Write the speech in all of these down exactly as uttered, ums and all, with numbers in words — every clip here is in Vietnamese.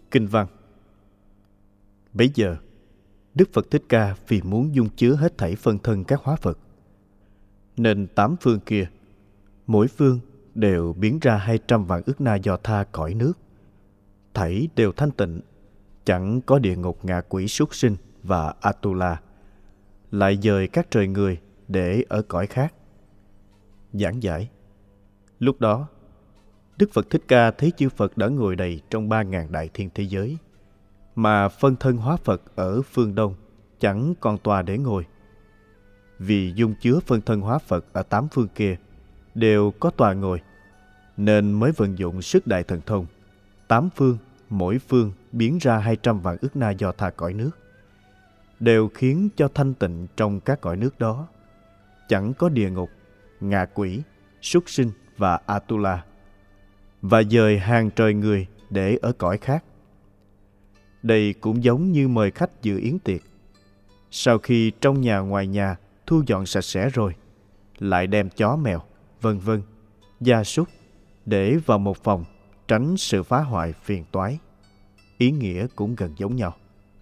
Kinh văn. Bấy giờ, Đức Phật Thích Ca vì muốn dung chứa hết thảy phân thân các hóa Phật, nên tám phương kia, mỗi phương đều biến ra hai trăm vạn ức na do tha cõi nước, thảy đều thanh tịnh, chẳng có địa ngục ngạ quỷ súc sinh và Atula, lại dời các trời người để ở cõi khác. Giảng giải. Lúc đó, Đức Phật Thích Ca thấy chư Phật đã ngồi đầy trong ba ngàn đại thiên thế giới, mà phân thân hóa Phật ở phương Đông chẳng còn tòa để ngồi. Vì dung chứa phân thân hóa Phật ở tám phương kia đều có tòa ngồi, nên mới vận dụng sức đại thần thông, tám phương, mỗi phương biến ra hai trăm vạn ức na do tha cõi nước, đều khiến cho thanh tịnh trong các cõi nước đó, chẳng có địa ngục, ngạ quỷ, súc sinh và Atula, và dời hàng trời người để ở cõi khác. Đây cũng giống như mời khách dự yến tiệc. Sau khi trong nhà ngoài nhà thu dọn sạch sẽ rồi, lại đem chó mèo, vân vân, gia súc để vào một phòng, tránh sự phá hoại phiền toái. Ý nghĩa cũng gần giống nhau.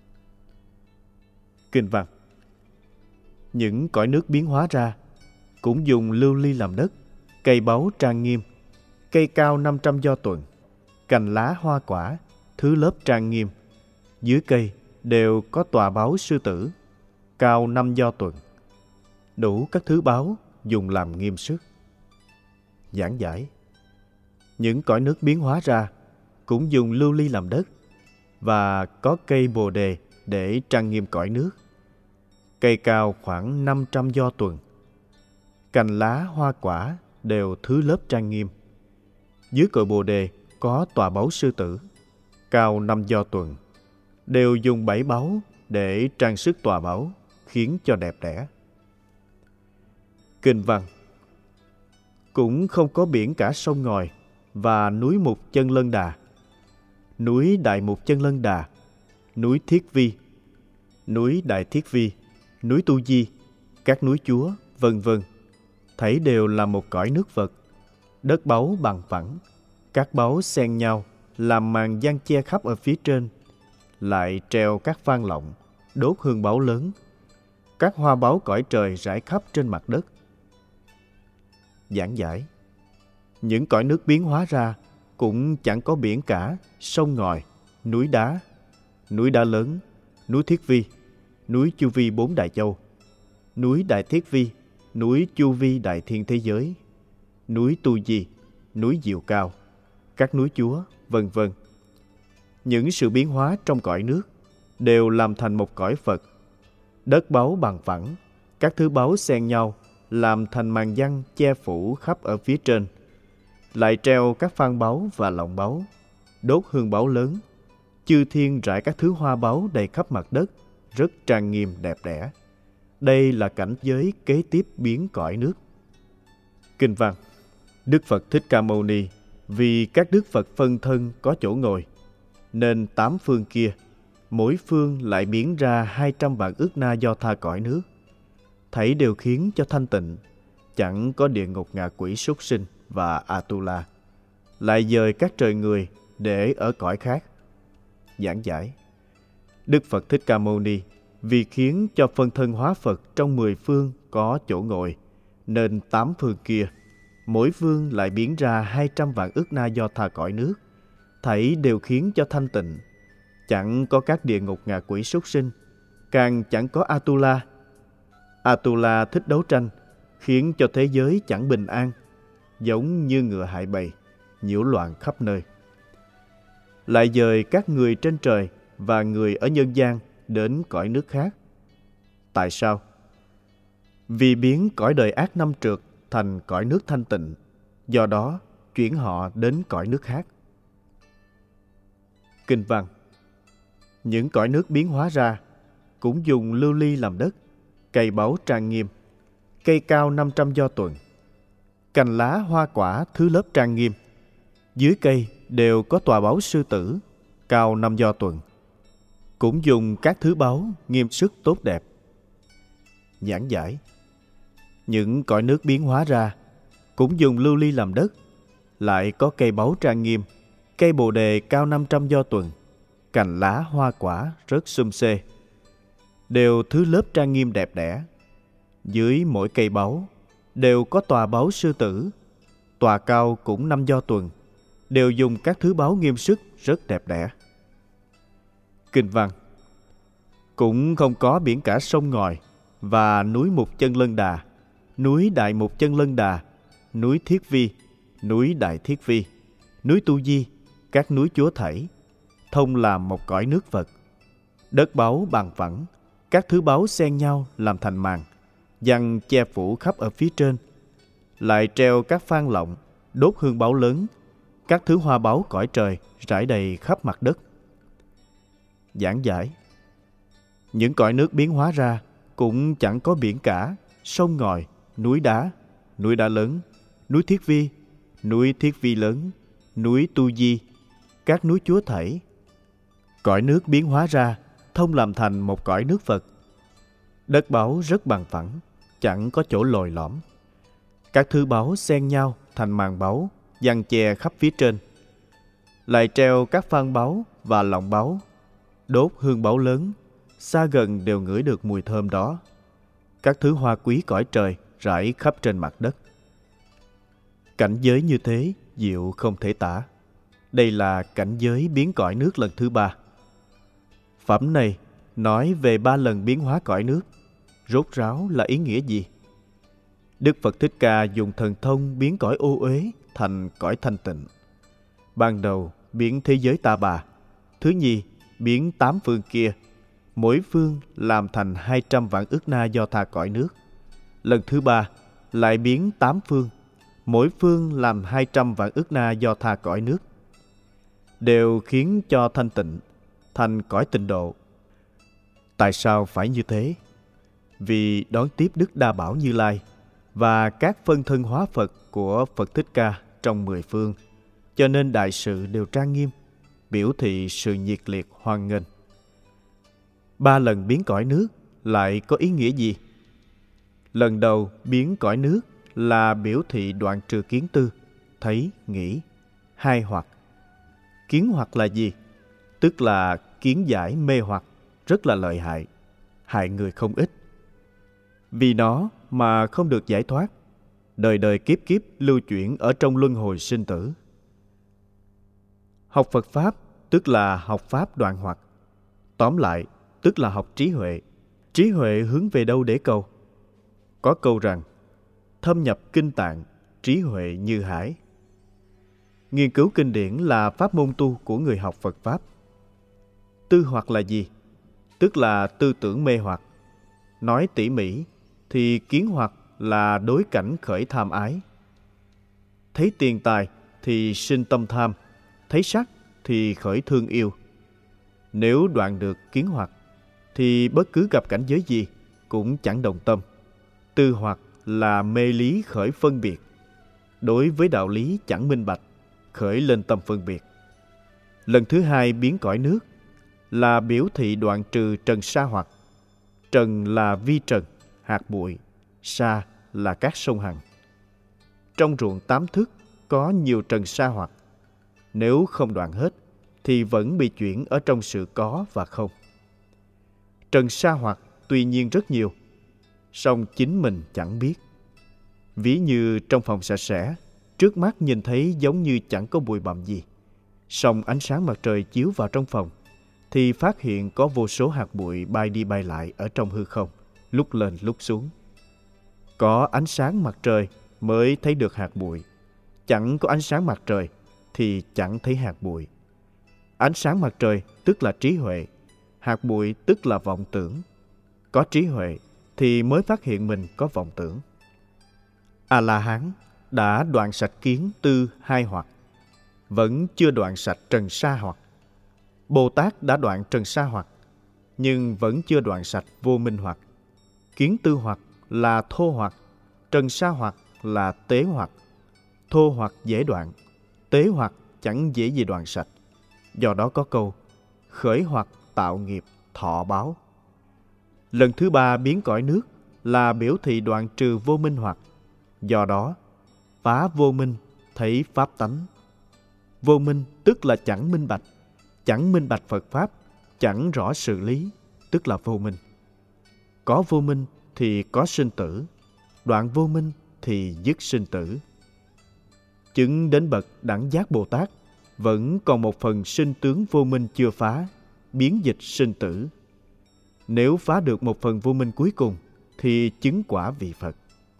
Kinh văn. Những cõi nước biến hóa ra cũng dùng lưu ly làm đất, cây báu trang nghiêm, cây cao năm trăm do tuần, cành lá hoa quả, thứ lớp trang nghiêm. Dưới cây đều có tòa báu sư tử, cao năm do tuần, đủ các thứ báu dùng làm nghiêm sức. Giảng giải. Những cõi nước biến hóa ra cũng dùng lưu ly làm đất, và có cây bồ đề để trang nghiêm cõi nước, cây cao khoảng năm trăm do tuần, cành lá hoa quả đều thứ lớp trang nghiêm. Dưới cội bồ đề có tòa báu sư tử, cao năm do tuần, đều dùng bảy báu để trang sức tòa báu, khiến cho đẹp đẽ. Kinh văn. Cũng không có biển cả sông ngòi và núi Mục Chân Lân Đà, núi Đại Mục Chân Lân Đà, núi Thiết Vi, núi Đại Thiết Vi, núi Tu Di, các núi Chúa, vân vân, thảy đều là một cõi nước vật, đất báu bằng phẳng, các báu xen nhau làm màn giăng che khắp ở phía trên, lại treo các phan lọng, đốt hương báu lớn, các hoa báu cõi trời rải khắp trên mặt đất. Giảng giải. Những cõi nước biến hóa ra cũng chẳng có biển cả, sông ngòi, núi đá, núi đá lớn, núi Thiết Vi, núi Chu Vi bốn đại châu, núi Đại Thiết Vi, núi Chu Vi đại thiên thế giới, núi Tu Di, núi Diệu Cao, các núi Chúa, vân vân. Những sự biến hóa trong cõi nước đều làm thành một cõi Phật. Đất báu bằng phẳng, các thứ báu xen nhau làm thành màn giăng che phủ khắp ở phía trên, lại treo các phan báu và lọng báu, đốt hương báu lớn, chư thiên rải các thứ hoa báu đầy khắp mặt đất, rất trang nghiêm đẹp đẽ. Đây là cảnh giới kế tiếp biến cõi nước. Kinh văn. Đức Phật Thích Ca Mâu Ni vì các đức Phật phân thân có chỗ ngồi, nên tám phương kia, mỗi phương lại biến ra hai trăm vạn ức na do tha cõi nước, thảy đều khiến cho thanh tịnh, chẳng có địa ngục ngạ quỷ súc sinh và Atula, lại dời các trời người để ở cõi khác. Giảng giải. Đức Phật Thích Ca Mâu Ni vì khiến cho phân thân hóa Phật trong mười phương có chỗ ngồi, nên tám phương kia, mỗi phương lại biến ra hai trăm vạn ức na do tha cõi nước, thảy đều khiến cho thanh tịnh, chẳng có các địa ngục ngạ quỷ súc sinh, càng chẳng có Atula. Atula thích đấu tranh, khiến cho thế giới chẳng bình an, giống như ngựa hại bầy, nhiễu loạn khắp nơi. Lại dời các người trên trời và người ở nhân gian đến cõi nước khác. Tại sao? Vì biến cõi đời ác năm trượt thành cõi nước thanh tịnh, do đó chuyển họ đến cõi nước khác. Kinh văn. Những cõi nước biến hóa ra cũng dùng lưu ly làm đất, cây báu trang nghiêm, cây cao năm trăm do tuần, cành lá hoa quả thứ lớp trang nghiêm. Dưới cây đều có tòa báu sư tử, cao năm do tuần, cũng dùng các thứ báu nghiêm sức tốt đẹp. Giảng giải. Những cõi nước biến hóa ra cũng dùng lưu ly làm đất, lại có cây báu trang nghiêm, cây bồ đề cao năm trăm do tuần, cành lá hoa quả rất sum xê, đều thứ lớp trang nghiêm đẹp đẽ. Dưới mỗi cây báu đều có tòa báu sư tử, tòa cao cũng năm do tuần, đều dùng các thứ báu nghiêm sức rất đẹp đẽ. Kinh văn: cũng không có biển cả sông ngòi và núi Mục Chân Lân Đà, núi Đại Mục Chân Lân Đà, núi Thiết Vi, núi Đại Thiết Vi, núi Tu Di, các núi chúa thảy, thông làm một cõi nước Phật. Đất báu bằng phẳng, các thứ báu xen nhau làm thành màn, giăng che phủ khắp ở phía trên. Lại treo các phan lọng, đốt hương báu lớn, các thứ hoa báu cõi trời rải đầy khắp mặt đất. Giảng giải: những cõi nước biến hóa ra cũng chẳng có biển cả, sông ngòi, núi đá, núi đá lớn, núi Thiết Vi, núi Thiết Vi lớn, núi Tu Di, các núi chúa thảy. Cõi nước biến hóa ra thông làm thành một cõi nước Phật. Đất báu rất bằng phẳng, chẳng có chỗ lồi lõm. Các thứ báu xen nhau thành màn báu, giăng che khắp phía trên. Lại treo các phan báu và lọng báu, đốt hương báu lớn, xa gần đều ngửi được mùi thơm đó. Các thứ hoa quý cõi trời rải khắp trên mặt đất. Cảnh giới như thế diệu không thể tả. Đây là cảnh giới biến cõi nước lần thứ ba. Phẩm này nói về ba lần biến hóa cõi nước. Rốt ráo là ý nghĩa gì? Đức Phật Thích Ca dùng thần thông biến cõi ô uế thành cõi thanh tịnh. Ban đầu biến thế giới ta bà, thứ nhì biến tám phương kia, mỗi phương làm thành hai trăm vạn ức na do tha cõi nước. Lần thứ ba lại biến tám phương, mỗi phương làm hai trăm vạn ức na do tha cõi nước, đều khiến cho thanh tịnh, thành cõi tịnh độ. Tại sao phải như thế? Vì đón tiếp Đức Đa Bảo Như Lai và các phân thân hóa Phật của Phật Thích Ca trong mười phương, cho nên đại sự đều trang nghiêm, biểu thị sự nhiệt liệt hoan nghênh. Ba lần biến cõi nước lại có ý nghĩa gì? Lần đầu biến cõi nước là biểu thị đoạn trừ kiến tư, thấy, nghĩ, hai hoặc. Kiến hoặc là gì? Tức là kiến giải mê hoặc, rất là lợi hại, hại người không ít. Vì nó mà không được giải thoát, đời đời kiếp kiếp lưu chuyển ở trong luân hồi sinh tử. Học Phật Pháp tức là học Pháp đoạn hoặc. Tóm lại, tức là học trí huệ. Trí huệ hướng về đâu để cầu? Có câu rằng, thâm nhập kinh tạng, trí huệ như hải. Nghiên cứu kinh điển là pháp môn tu của người học Phật Pháp. Tư hoặc là gì? Tức là tư tưởng mê hoặc. Nói tỉ mỉ thì kiến hoặc là đối cảnh khởi tham ái. Thấy tiền tài thì sinh tâm tham, thấy sắc thì khởi thương yêu. Nếu đoạn được kiến hoặc thì bất cứ gặp cảnh giới gì cũng chẳng động tâm. Tư hoặc là mê lý khởi phân biệt, đối với đạo lý chẳng minh bạch, khởi lên tâm phân biệt. Lần thứ hai biến cõi nước là biểu thị đoạn trừ trần sa hoặc. Trần là vi trần, hạt bụi, sa là các sông hằng. Trong ruộng tám thức có nhiều trần sa hoặc. Nếu không đoạn hết thì vẫn bị chuyển ở trong sự có và không. Trần sa hoặc tuy nhiên rất nhiều, song chính mình chẳng biết. Ví như trong phòng sạch sẽ, trước mắt nhìn thấy giống như chẳng có bụi bặm gì. Song ánh sáng mặt trời chiếu vào trong phòng thì phát hiện có vô số hạt bụi bay đi bay lại ở trong hư không, lúc lên lúc xuống. Có ánh sáng mặt trời mới thấy được hạt bụi. Chẳng có ánh sáng mặt trời thì chẳng thấy hạt bụi. Ánh sáng mặt trời tức là trí huệ, hạt bụi tức là vọng tưởng. Có trí huệ thì mới phát hiện mình có vọng tưởng. A-la-hán đã đoạn sạch kiến tư hai hoặc, vẫn chưa đoạn sạch trần sa hoặc. Bồ Tát đã đoạn trần sa hoặc, nhưng vẫn chưa đoạn sạch vô minh hoặc. Kiến tư hoặc là thô hoặc, trần sa hoặc là tế hoặc. Thô hoặc dễ đoạn, tế hoặc chẳng dễ gì đoạn sạch. Do đó có câu, khởi hoặc tạo nghiệp thọ báo. Lần thứ ba biến cõi nước là biểu thị đoạn trừ vô minh hoặc. Do đó, phá vô minh, thấy pháp tánh. Vô minh tức là chẳng minh bạch, chẳng minh bạch Phật Pháp, chẳng rõ sự lý, tức là vô minh. Có vô minh thì có sinh tử, đoạn vô minh thì dứt sinh tử. Chứng đến bậc đẳng giác Bồ Tát, vẫn còn một phần sinh tướng vô minh chưa phá, biến dịch sinh tử. Nếu phá được một phần vô minh cuối cùng, thì chứng quả vị Phật.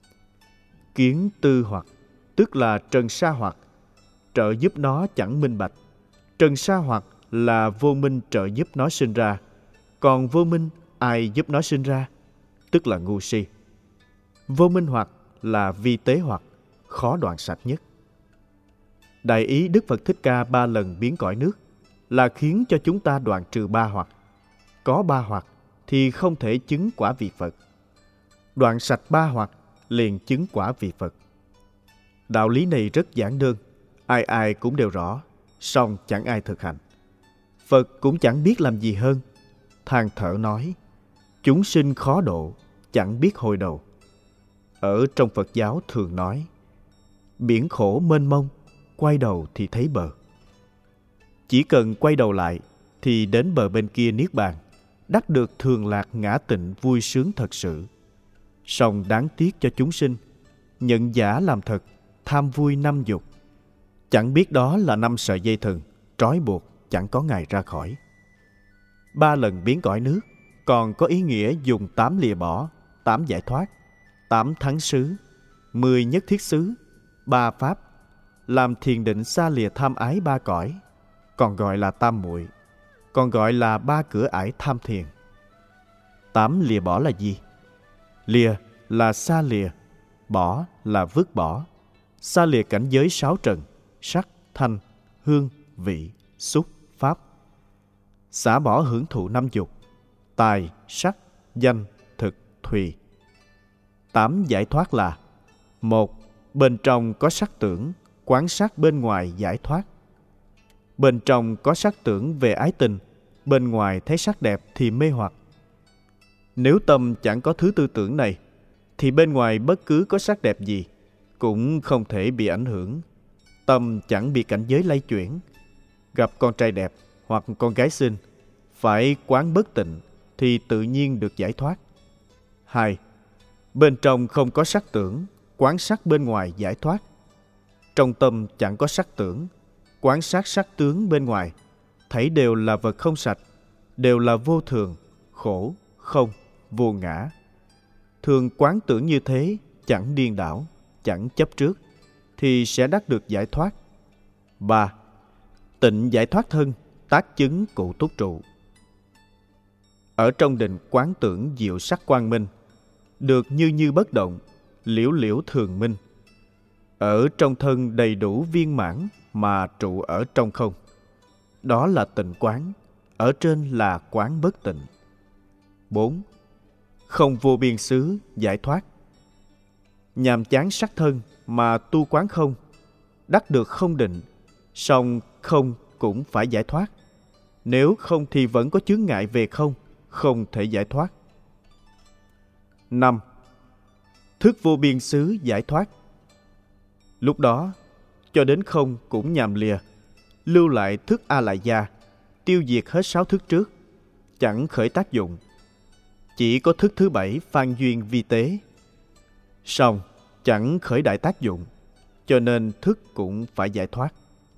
Kiến tư hoặc, tức là trần sa hoặc, trợ giúp nó chẳng minh bạch. Trần sa hoặc là vô minh trợ giúp nó sinh ra, còn vô minh ai giúp nó sinh ra, tức là ngu si. Vô minh hoặc là vi tế hoặc, khó đoạn sạch nhất. Đại ý Đức Phật Thích Ca ba lần biến cõi nước là khiến cho chúng ta đoạn trừ ba hoặc. Có ba hoặc thì không thể chứng quả vị Phật. Đoạn sạch ba hoặc liền chứng quả vị Phật. Đạo lý này rất giản đơn, ai ai cũng đều rõ, song chẳng ai thực hành. Phật cũng chẳng biết làm gì hơn, than thở nói: chúng sinh khó độ, chẳng biết hồi đầu. Ở trong Phật giáo thường nói: biển khổ mênh mông, quay đầu thì thấy bờ. Chỉ cần quay đầu lại thì đến bờ bên kia niết bàn, đắc được thường lạc ngã tịnh vui sướng thật sự. Song đáng tiếc cho chúng sinh, nhận giả làm thật, tham vui năm dục. Chẳng biết đó là năm sợi dây thừng, trói buộc chẳng có ngày ra khỏi. Ba lần biến cõi nước còn có ý nghĩa dùng tám lìa bỏ, tám giải thoát, tám thắng xứ, mười nhất thiết xứ, ba pháp, làm thiền định xa lìa tham ái ba cõi, còn gọi là tam muội, còn gọi là ba cửa ải tham thiền. Tám lìa bỏ là gì? Lìa là xa lìa, bỏ là vứt bỏ. Xa lìa cảnh giới sáu trần, sắc, thanh, hương, vị, xúc, pháp. Xả bỏ hưởng thụ năm dục, tài, sắc, danh, thực, thùy. Tám giải thoát là: một, bên trong có sắc tưởng, quán sát bên ngoài giải thoát. Bên trong có sắc tưởng về ái tình, bên ngoài thấy sắc đẹp thì mê hoặc. Nếu tâm chẳng có thứ tư tưởng này, thì bên ngoài bất cứ có sắc đẹp gì cũng không thể bị ảnh hưởng. Tâm chẳng bị cảnh giới lay chuyển. Gặp con trai đẹp hoặc con gái xinh, phải quán bất tịnh thì tự nhiên được giải thoát. Hai, bên trong không có sắc tưởng, quán sát bên ngoài giải thoát. Trong tâm chẳng có sắc tưởng, quán sát sắc tướng bên ngoài, thấy đều là vật không sạch, đều là vô thường, khổ, không, vô ngã. Thường quán tưởng như thế, chẳng điên đảo, chẳng chấp trước, thì sẽ đắc được giải thoát. Ba, tịnh giải thoát thân, tác chứng cụ túc trụ. Ở trong định quán tưởng diệu sắc quang minh, được như như bất động, liễu liễu thường minh. Ở trong thân đầy đủ viên mãn mà trụ ở trong không. Đó là tịnh quán, ở trên là quán bất tịnh. Bốn, không vô biên xứ giải thoát. Nhàm chán sắc thân mà tu quán không, đắc được không định, song không cũng phải giải thoát. Nếu không thì vẫn có chướng ngại về không, không thể giải thoát. Năm, thức vô biên xứ giải thoát. Lúc đó, cho đến không cũng nhàm lìa, lưu lại thức A Lại Gia, tiêu diệt hết sáu thức trước, chẳng khởi tác dụng. Chỉ có thức thứ bảy phan duyên vi tế, song chẳng khởi đại tác dụng, cho nên thức cũng phải giải thoát.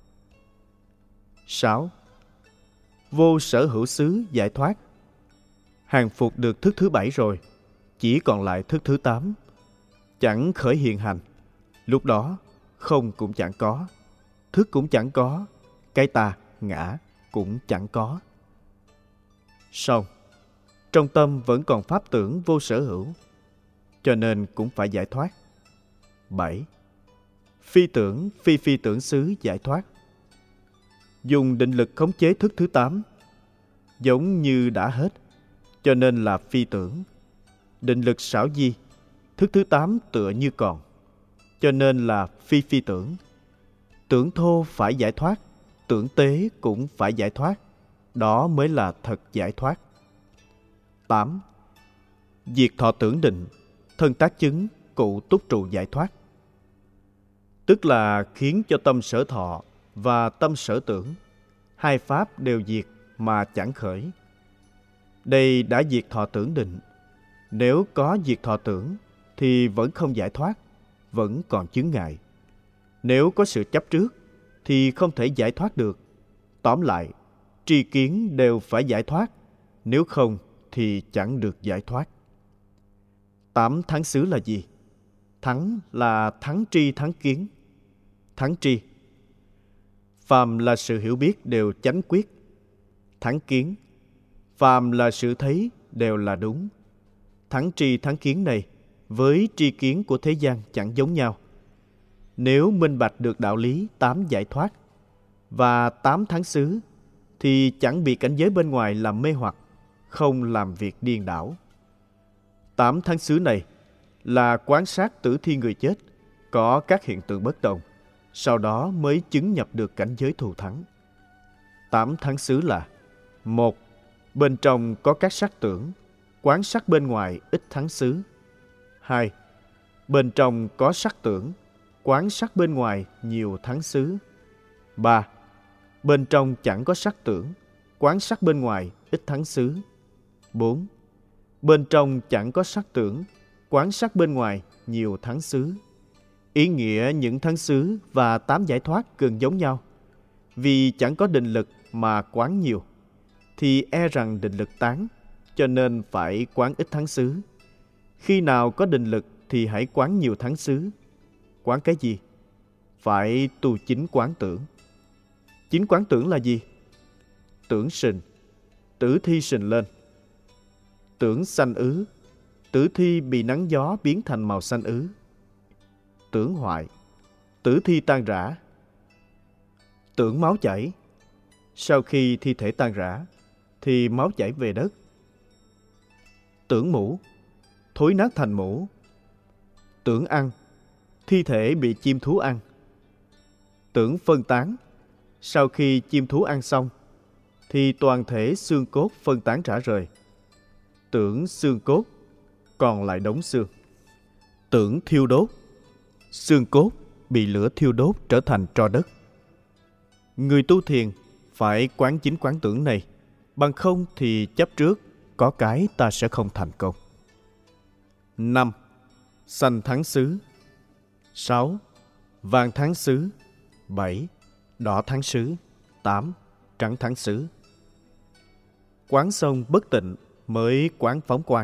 Sáu, vô sở hữu xứ giải thoát. Hàng phục được thức thứ bảy rồi, chỉ còn lại thức thứ tám, chẳng khởi hiện hành. Lúc đó không cũng chẳng có, thức cũng chẳng có, cái ta, ngã cũng chẳng có. Xong, trong tâm vẫn còn pháp tưởng vô sở hữu, cho nên cũng phải giải thoát. Bảy, phi tưởng, phi phi tưởng xứ giải thoát. Dùng định lực khống chế thức thứ tám, giống như đã hết, cho nên là phi tưởng. Định lực xảo di, thức thứ tám tựa như còn, cho nên là phi phi tưởng. Tưởng thô phải giải thoát, tưởng tế cũng phải giải thoát, đó mới là thật giải thoát. Tám, diệt thọ tưởng định, thân tác chứng, cụ túc trụ giải thoát. Tức là khiến cho tâm sở thọ và tâm sở tưởng, hai pháp đều diệt mà chẳng khởi. Đây đã diệt thọ tưởng định. Nếu có diệt thọ tưởng thì vẫn không giải thoát, vẫn còn chướng ngại. Nếu có sự chấp trước thì không thể giải thoát được. Tóm lại, tri kiến đều phải giải thoát, nếu không thì chẳng được giải thoát. Tám thắng xứ là gì? Thắng là thắng tri thắng kiến. Thắng tri, phàm là sự hiểu biết đều chánh quyết. Thắng kiến, phàm là sự thấy đều là đúng. Thắng tri thắng kiến này với tri kiến của thế gian chẳng giống nhau. Nếu minh bạch được đạo lý tám giải thoát và tám thắng xứ thì chẳng bị cảnh giới bên ngoài làm mê hoặc, không làm việc điên đảo. Tám thắng xứ này là quan sát tử thi người chết, có các hiện tượng bất đồng, sau đó mới chứng nhập được cảnh giới thù thắng. Tám thắng xứ là: một. Bên trong có các sắc tưởng, quán sát bên ngoài ít thắng xứ. Hai. Bên trong có sắc tưởng, quán sát bên ngoài nhiều thắng xứ. Ba. Bên trong chẳng có sắc tưởng, quán sát bên ngoài ít thắng xứ. Bốn. Bên trong chẳng có sắc tưởng, quán sát bên ngoài nhiều thắng xứ. Ý nghĩa những thắng xứ và tám giải thoát gần giống nhau. Vì chẳng có định lực mà quán nhiều, thì e rằng định lực tán, cho nên phải quán ít thắng xứ. Khi nào có định lực thì hãy quán nhiều thắng xứ. Quán cái gì? Phải tu chính quán tưởng. Chính quán tưởng là gì? Tưởng sình, tử thi sình lên. Tưởng sanh ứ, tử thi bị nắng gió biến thành màu xanh ứ. Tưởng hoại, tử thi tan rã. Tưởng máu chảy, sau khi thi thể tan rã thì máu chảy về đất. Tưởng mũ, thối nát thành mũ. Tưởng ăn, thi thể bị chim thú ăn. Tưởng phân tán, sau khi chim thú ăn xong thì toàn thể xương cốt phân tán rã rời. Tưởng xương cốt, còn lại đống xương. Tưởng thiêu đốt, xương cốt bị lửa thiêu đốt trở thành tro đất. Người tu thiền phải quán chính quán tưởng này, bằng không thì chấp trước, có cái ta sẽ không thành công. Năm. Xanh thắng xứ. Sáu. Vàng thắng xứ. Bảy. Đỏ thắng xứ. Tám. Trắng thắng xứ. Quán xong bất tịnh mới quán phóng quang.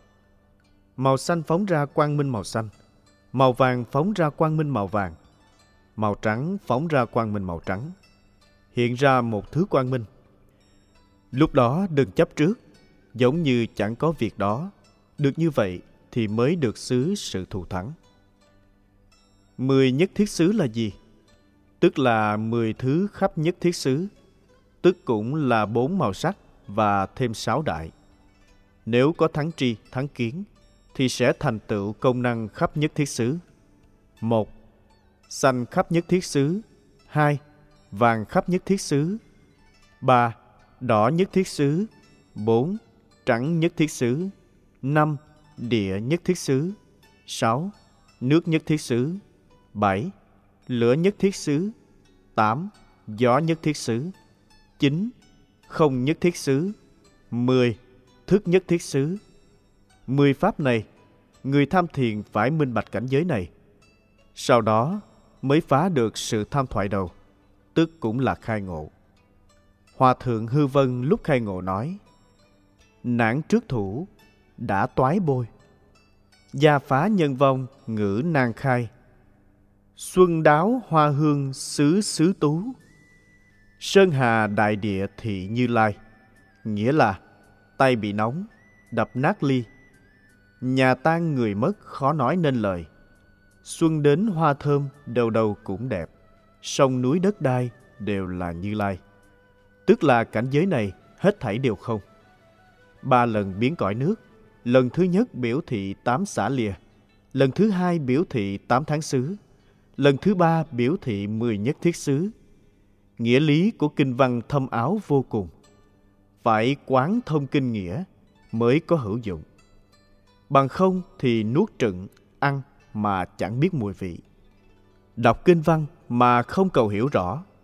Màu xanh phóng ra quang minh màu xanh, màu vàng phóng ra quang minh màu vàng, màu trắng phóng ra quang minh màu trắng, hiện ra một thứ quang minh. Lúc đó đừng chấp trước, giống như chẳng có việc đó. Được như vậy thì mới được xứ sự thù thắng. Mười nhất thiết xứ là gì? Tức là mười thứ khắp nhất thiết xứ, tức cũng là bốn màu sắc và thêm sáu đại. Nếu có thắng tri, thắng kiến thì sẽ thành tựu công năng khắp nhất thiết xứ. Một. Xanh khắp nhất thiết xứ. Hai. Vàng khắp nhất thiết xứ. Ba. Đỏ nhất thiết xứ. Bốn. Trắng nhất thiết xứ. Năm. Địa nhất thiết xứ. Sáu. Nước nhất thiết xứ. Bảy. Lửa nhất thiết xứ. Tám. Gió nhất thiết xứ. Chín. Không nhất thiết xứ. Mười. Thức nhất thiết xứ. Mười pháp này, người tham thiền phải minh bạch cảnh giới này. Sau đó mới phá được sự tham thoại đầu, tức cũng là khai ngộ. Hòa thượng Hư Vân lúc khai ngộ nói: Nản trước thủ, đã toái bôi. Gia phá nhân vong, ngữ nan khai. Xuân đáo hoa hương xứ xứ tú. Sơn hà đại địa thị Như Lai. Nghĩa là tay bị nóng, đập nát ly. Nhà tan người mất khó nói nên lời. Xuân đến hoa thơm đầu đầu cũng đẹp. Sông núi đất đai đều là Như Lai. Tức là cảnh giới này hết thảy đều không. Ba lần biến cõi nước. Lần thứ nhất biểu thị tám xả lìa. Lần thứ hai biểu thị tám tháng xứ. Lần thứ ba biểu thị mười nhất thiết xứ. Nghĩa lý của kinh văn thâm áo vô cùng. Phải quán thông kinh nghĩa mới có hữu dụng. Bằng không thì nuốt trựng, ăn mà chẳng biết mùi vị. Đọc kinh văn mà không cầu hiểu rõ,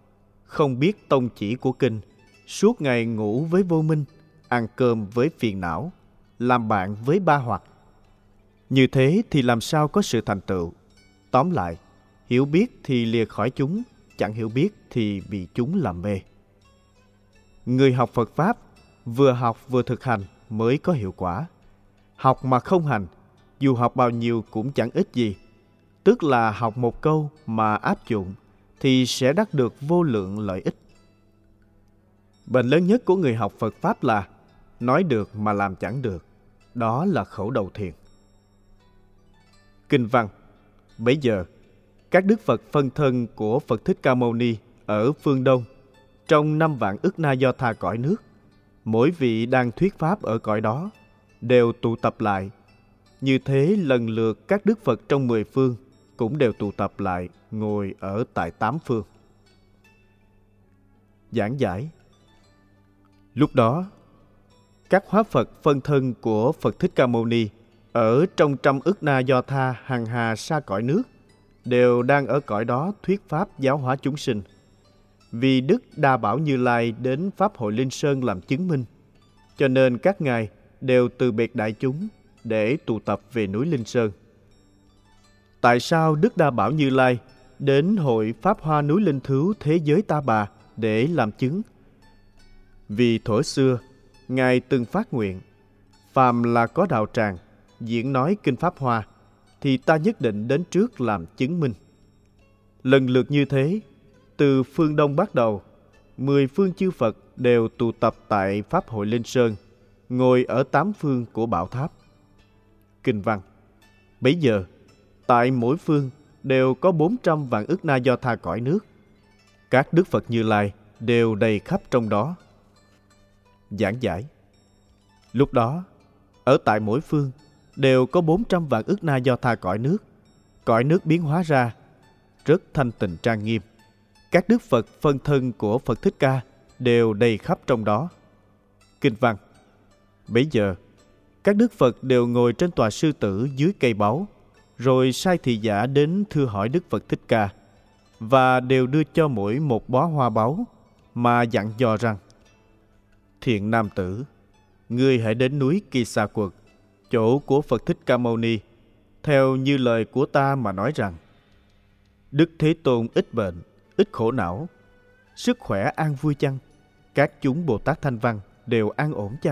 không biết tông chỉ của kinh, suốt ngày ngủ với vô minh, ăn cơm với phiền não, làm bạn với ba hoặc. Như thế thì làm sao có sự thành tựu? Tóm lại, hiểu biết thì lìa khỏi chúng, chẳng hiểu biết thì bị chúng làm mê. Người học Phật Pháp, vừa học vừa thực hành mới có hiệu quả. Học mà không hành, dù học bao nhiêu cũng chẳng ích gì. Tức là học một câu mà áp dụng thì sẽ đắc được vô lượng lợi ích. Bệnh lớn nhất của người học Phật Pháp là nói được mà làm chẳng được. Đó là khẩu đầu thiền. Kinh văn. Bấy giờ, các đức Phật phân thân của Phật Thích Ca Mâu Ni ở phương Đông, trong năm vạn ức na do tha cõi nước, mỗi vị đang thuyết pháp ở cõi đó, đều tụ tập lại. Như thế lần lượt các đức Phật trong mười phương cũng đều tụ tập lại, ngồi ở tại tám phương. Giảng giải. Lúc đó, các hóa Phật phân thân của Phật Thích Ca Mâu Ni ở trong trăm ức na do tha hằng hà xa cõi nước đều đang ở cõi đó thuyết pháp giáo hóa chúng sinh. Vì Đức Đa Bảo Như Lai đến Pháp hội Linh Sơn làm chứng minh, cho nên các ngài đều từ biệt đại chúng để tụ tập về núi Linh Sơn. Tại sao Đức Đa Bảo Như Lai đến hội Pháp Hoa núi Linh Thứu thế giới Ta Bà để làm chứng? Vì thuở xưa, ngài từng phát nguyện, phàm là có đạo tràng diễn nói kinh Pháp Hoa, thì ta nhất định đến trước làm chứng minh. Lần lượt như thế, từ phương Đông bắt đầu, mười phương chư Phật đều tụ tập tại Pháp hội Linh Sơn, ngồi ở tám phương của bảo tháp. Kinh văn. Bấy giờ, tại mỗi phương đều có bốn trăm vạn ức na do tha cõi nước. Các đức Phật Như Lai đều đầy khắp trong đó. Giảng giải. Lúc đó, ở tại mỗi phương đều có bốn trăm vạn ức na do tha cõi nước. Cõi nước biến hóa ra, rất thanh tịnh trang nghiêm. Các đức Phật phân thân của Phật Thích Ca đều đầy khắp trong đó. Kinh văn. Bấy giờ, các đức Phật đều ngồi trên tòa sư tử dưới cây báu, rồi sai thị giả đến thưa hỏi Đức Phật Thích Ca, và đều đưa cho mỗi một bó hoa báu, mà dặn dò rằng: Thiện nam tử, ngươi hãy đến núi Kỳ Xà Quật, chỗ của Phật Thích Ca Mâu Ni, theo như lời của ta mà nói rằng: Đức Thế Tôn ít bệnh, ít khổ não, sức khỏe an vui chăng? Các chúng Bồ Tát Thanh Văn đều an ổn chăng?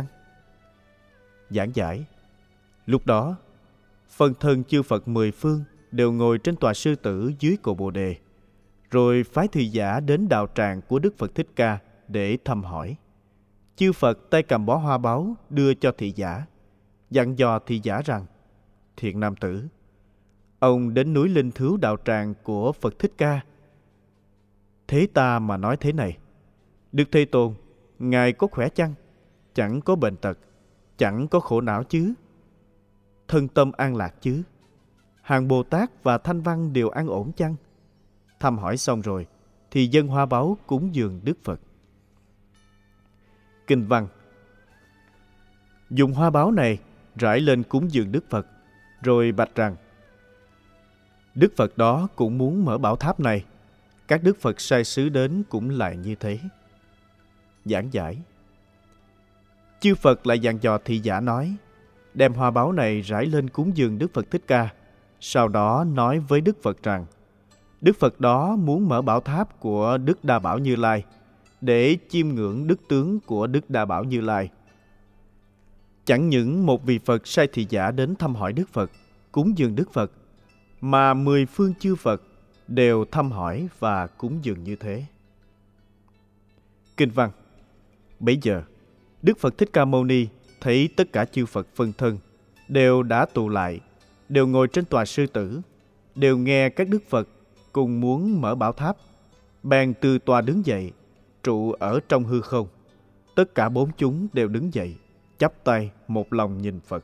Giảng giải. Lúc đó, phân thân chư Phật mười phương đều ngồi trên tòa sư tử dưới cội Bồ Đề, rồi phái thị giả đến đạo tràng của Đức Phật Thích Ca để thăm hỏi. Chư Phật tay cầm bó hoa báu đưa cho thị giả, dặn dò thị giả rằng: Thiện nam tử, ông đến núi Linh Thứu đạo tràng của Phật Thích Ca. Thế ta mà nói thế này: Đức Thế Tôn, ngài có khỏe chăng? Chẳng có bệnh tật, chẳng có khổ não chứ? Thân tâm an lạc chứ? Hàng Bồ Tát và Thanh Văn đều an ổn chăng? Thăm hỏi xong rồi thì dâng hoa báu cúng dường Đức Phật. Kinh văn. Dùng hoa báu này rải lên cúng dường Đức Phật, rồi bạch rằng: Đức Phật đó cũng muốn mở bảo tháp này. Các Đức Phật sai sứ đến cũng lại như thế. Giảng giải. Chư Phật lại dặn dò thị giả nói: Đem hoa báu này rải lên cúng dường Đức Phật Thích Ca. Sau đó nói với Đức Phật rằng: Đức Phật đó muốn mở bảo tháp của Đức Đa Bảo Như Lai, để chiêm ngưỡng đức tướng của Đức Đa Bảo Như Lai. Chẳng những một vị Phật sai thị giả đến thăm hỏi Đức Phật, cúng dường Đức Phật, mà mười phương chư Phật đều thăm hỏi và cúng dường như thế. Kinh văn. Bấy giờ, Đức Phật Thích Ca Mâu Ni thấy tất cả chư Phật phân thân đều đã tụ lại, đều ngồi trên tòa sư tử, đều nghe các Đức Phật cùng muốn mở bảo tháp, bèn từ tòa đứng dậy, trụ ở trong hư không. Tất cả bốn chúng đều đứng dậy, chắp tay một lòng nhìn Phật.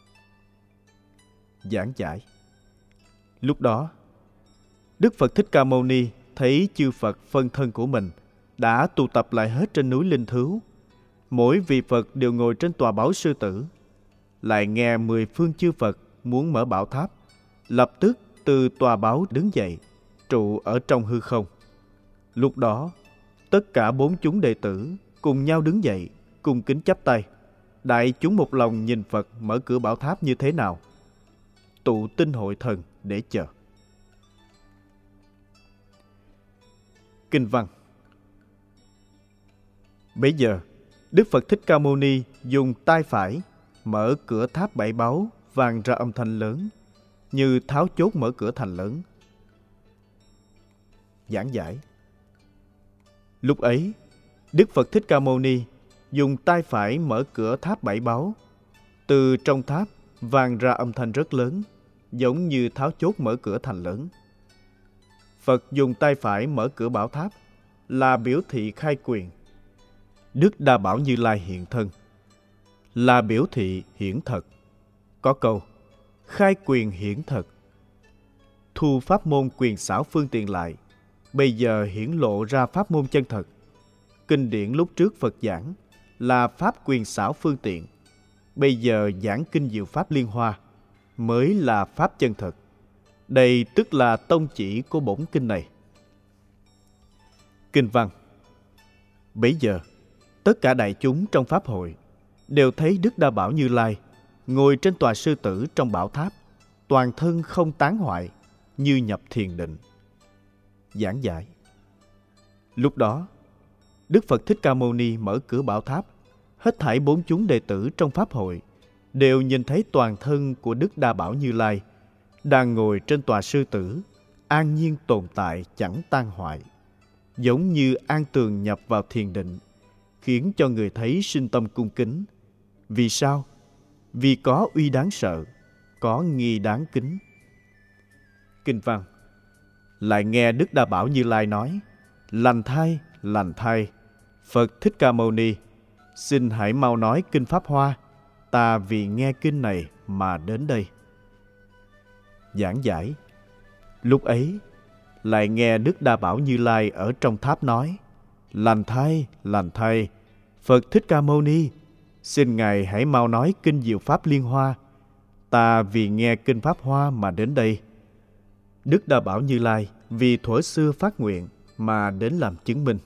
Giảng giải. Lúc đó, Đức Phật Thích Ca Mâu Ni thấy chư Phật phân thân của mình đã tụ tập lại hết trên núi Linh Thứu. Mỗi vị Phật đều ngồi trên tòa báu sư tử. Lại nghe mười phương chư Phật muốn mở bảo tháp, lập tức từ tòa báu đứng dậy, trụ ở trong hư không. Lúc đó, Tất cả bốn chúng đệ tử cùng nhau đứng dậy, cung kính chắp tay. Đại chúng một lòng nhìn Phật mở cửa bảo tháp như thế nào, tụ tinh hội thần để chờ. Kinh văn. Bấy giờ, Đức Phật Thích Ca Mâu Ni dùng tay phải mở cửa tháp bảy báu, vang ra âm thanh lớn, như tháo chốt mở cửa thành lớn. Giảng giải. Lúc ấy, Đức Phật Thích Ca Mâu Ni dùng tay phải mở cửa tháp bảy báu. Từ trong tháp vang ra âm thanh rất lớn, giống như tháo chốt mở cửa thành lớn. Phật dùng tay phải mở cửa bảo tháp là biểu thị khai quyền. Đức Đa Bảo Như Lai hiện thân là biểu thị hiển thật. Có câu khai quyền hiển thật, thu pháp môn quyền xảo phương tiện lại, bây giờ hiển lộ ra pháp môn chân thật. Kinh điển lúc trước Phật giảng là pháp quyền xảo phương tiện, bây giờ giảng kinh diệu pháp liên hoa mới là pháp chân thật. Đây tức là tông chỉ của bổn kinh này. Kinh văn. Bấy giờ, tất cả đại chúng trong pháp hội đều thấy Đức Đa Bảo Như Lai ngồi trên tòa sư tử trong bảo tháp, toàn thân không tán hoại, như nhập thiền định. Giảng giải. Lúc đó, Đức Phật Thích Ca Mâu Ni mở cửa bảo tháp, hết thảy bốn chúng đệ tử trong pháp hội đều nhìn thấy toàn thân của Đức Đa Bảo Như Lai đang ngồi trên tòa sư tử, an nhiên tồn tại chẳng tan hoại, giống như an tường nhập vào thiền định, khiến cho người thấy sinh tâm cung kính. Vì sao? Vì có uy đáng sợ, có nghi đáng kính. Kinh văn. Lại nghe Đức Đa Bảo Như Lai nói: lành thay, lành thay, Phật Thích Ca Mâu Ni, xin hãy mau nói kinh Pháp Hoa, ta vì nghe kinh này mà đến đây. Giảng giải. Lúc ấy, lại nghe Đức Đa Bảo Như Lai ở trong tháp nói: lành thay, lành thay, Phật Thích Ca Mâu Ni, xin Ngài hãy mau nói kinh diệu pháp liên hoa, ta vì nghe kinh Pháp Hoa mà đến đây. Đức Đa Bảo Như Lai vì thuở xưa phát nguyện mà đến làm chứng minh.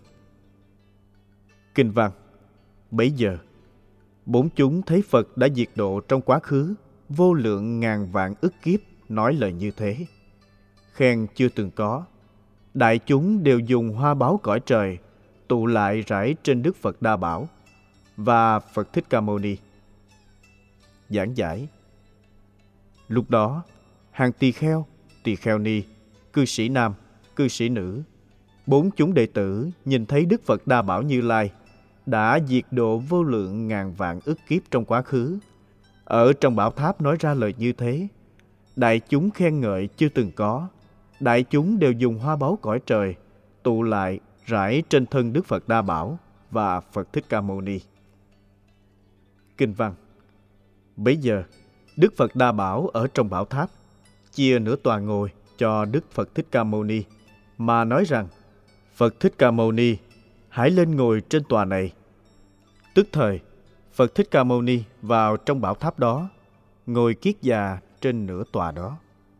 Kinh văn. Bấy giờ, bốn chúng thấy Phật đã diệt độ trong quá khứ vô lượng ngàn vạn ức kiếp, nói lời như thế, khen chưa từng có. Đại chúng đều dùng hoa báu cõi trời tụ lại rải trên Đức Phật Đa Bảo và Phật Thích Ca Mâu Ni. Giảng giải. Lúc đó, hàng tỳ kheo, tỳ kheo ni, cư sĩ nam, cư sĩ nữ, bốn chúng đệ tử nhìn thấy Đức Phật Đa Bảo Như Lai đã diệt độ vô lượng ngàn vạn ức kiếp trong quá khứ, ở trong bảo tháp nói ra lời như thế. Đại chúng khen ngợi chưa từng có. Đại chúng đều dùng hoa báu cõi trời tụ lại rải trên thân Đức Phật Đa Bảo và Phật Thích Ca Mâu Ni. Kinh văn. Bấy giờ, Đức Phật Đa Bảo ở trong bảo tháp chia nửa tòa ngồi cho Đức Phật Thích Ca Mâu Ni, mà nói rằng: Phật Thích Ca Mâu Ni, hãy lên ngồi trên tòa này. Tức thời, Phật Thích Ca Mâu Ni vào trong bảo tháp đó, ngồi kiết già trên nửa tòa đó.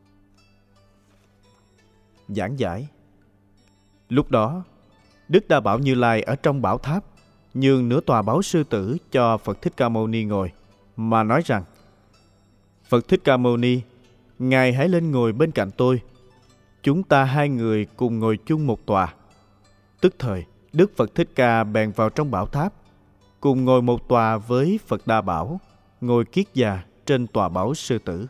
Giảng giải. Lúc đó, Đức Đa Bảo Như Lai ở trong bảo tháp nhường nửa tòa báu sư tử cho Phật Thích Ca Mâu Ni ngồi, mà nói rằng: Phật Thích Ca Mâu Ni, Ngài hãy lên ngồi bên cạnh tôi. Chúng ta hai người cùng ngồi chung một tòa. Tức thời, Đức Phật Thích Ca bèn vào trong bảo tháp, cùng ngồi một tòa với Phật Đa Bảo, ngồi kiết già trên tòa báu sư tử.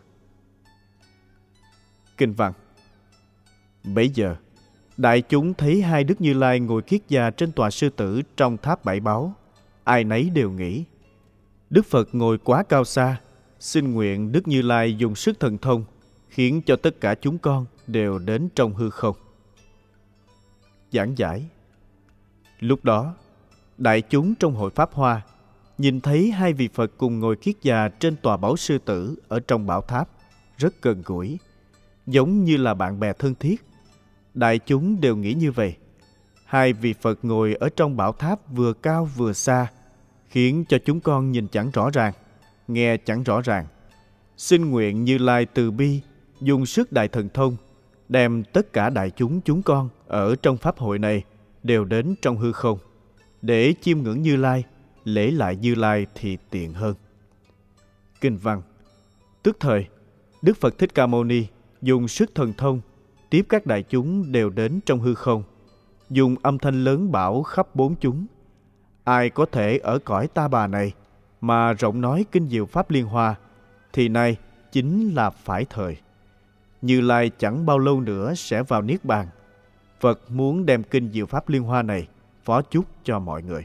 Kinh văn. Bấy giờ, đại chúng thấy hai Đức Như Lai ngồi kiết già trên tòa sư tử trong tháp bảy báu. Ai nấy đều nghĩ: Đức Phật ngồi quá cao xa, xin nguyện Đức Như Lai dùng sức thần thông, khiến cho tất cả chúng con đều đến trong hư không. Giảng giải. Lúc đó, đại chúng trong hội Pháp Hoa nhìn thấy hai vị Phật cùng ngồi kiết già trên tòa báu sư tử ở trong bảo tháp, rất gần gũi, giống như là bạn bè thân thiết. Đại chúng đều nghĩ như vậy. Hai vị Phật ngồi ở trong bảo tháp vừa cao vừa xa, khiến cho chúng con nhìn chẳng rõ ràng, nghe chẳng rõ ràng. Xin nguyện Như Lai từ bi, dùng sức đại thần thông, đem tất cả đại chúng chúng con ở trong pháp hội này đều đến trong hư không. Để chiêm ngưỡng Như Lai, lễ lại Như Lai thì tiện hơn. Kinh văn. Tức thời, Đức Phật Thích Ca Mâu Ni dùng sức thần thông tiếp các đại chúng đều đến trong hư không, dùng âm thanh lớn bảo khắp bốn chúng: ai có thể ở cõi Ta Bà này mà rộng nói kinh diệu pháp Liên Hoa, thì nay chính là phải thời. Như Lai chẳng bao lâu nữa sẽ vào Niết Bàn. Phật muốn đem kinh diệu pháp Liên Hoa này phó chúc cho mọi người.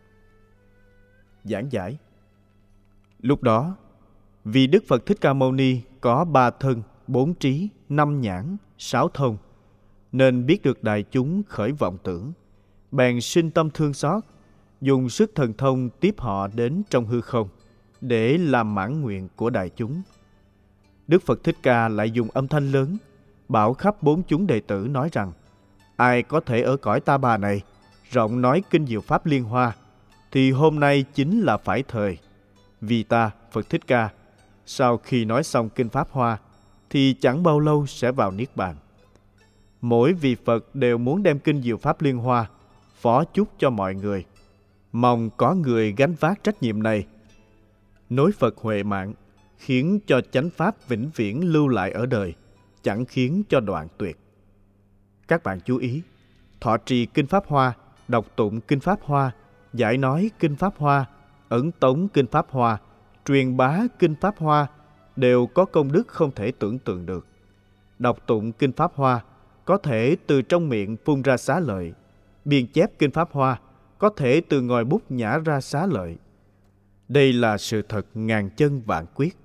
Giảng giải. Lúc đó, vì Đức Phật Thích Ca Mâu Ni có ba thân, bốn trí, năm nhãn, sáu thông, nên biết được đại chúng khởi vọng tưởng, bèn sinh tâm thương xót, dùng sức thần thông tiếp họ đến trong hư không để làm mãn nguyện của đại chúng. Đức Phật Thích Ca lại dùng âm thanh lớn bảo khắp bốn chúng đệ tử nói rằng: ai có thể ở cõi Ta Bà này rộng nói kinh diệu pháp Liên Hoa, thì hôm nay chính là phải thời. Vì ta, Phật Thích Ca, sau khi nói xong kinh Pháp Hoa thì chẳng bao lâu sẽ vào Niết Bàn. Mỗi vị Phật đều muốn đem kinh diệu pháp Liên Hoa phó chúc cho mọi người. Mong có người gánh vác trách nhiệm này, nối Phật huệ mạng, khiến cho chánh pháp vĩnh viễn lưu lại ở đời, chẳng khiến cho đoạn tuyệt. Các bạn chú ý, thọ trì kinh Pháp Hoa, đọc tụng kinh Pháp Hoa, giải nói kinh Pháp Hoa, ấn tống kinh Pháp Hoa, truyền bá kinh Pháp Hoa đều có công đức không thể tưởng tượng được. Đọc tụng kinh Pháp Hoa có thể từ trong miệng phun ra xá lợi, biên chép kinh Pháp Hoa có thể từ ngòi bút nhả ra xá lợi. Đây là sự thật ngàn chân vạn quyết.